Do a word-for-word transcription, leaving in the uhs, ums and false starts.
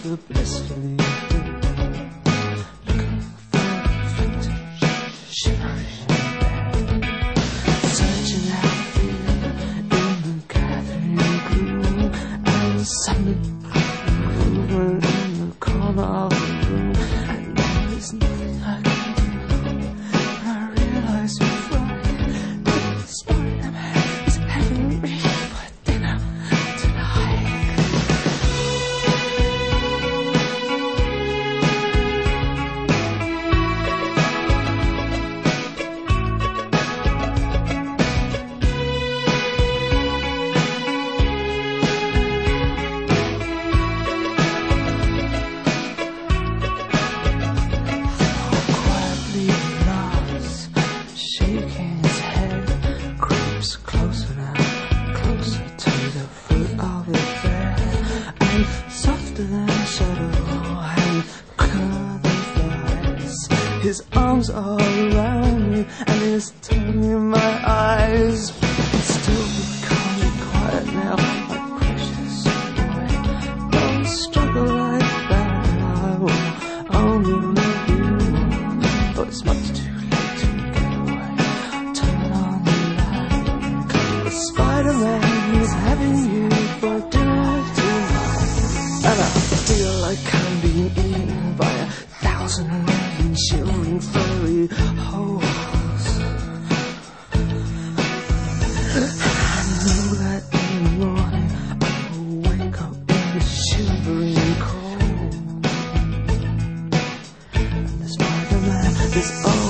the blissfully looking for vintage, shivering bed, searching out fear in the gathering gloom, and suddenly movement in the corner of the room, and there is nothing I can do. I realize you're right, but Spider-Man is having me for dinner tonight. Quietly nods, shaking his head, creeps closer now, closer to the foot of the bed, and softer than a shadow, and quicker than flies. His arms are around me, and he's turning my eyes. Still, you can't be quiet now, my precious boy. Don't struggle like that, I will only love you. But it's much too late to get away. Turn on the light. The Spider-Man is having you for dinner tonight. And I feel like I'm being eaten by a thousand living, shivering, furry holes. I know that in the morning I will wake up in the shivering cold. And the Spider-Man is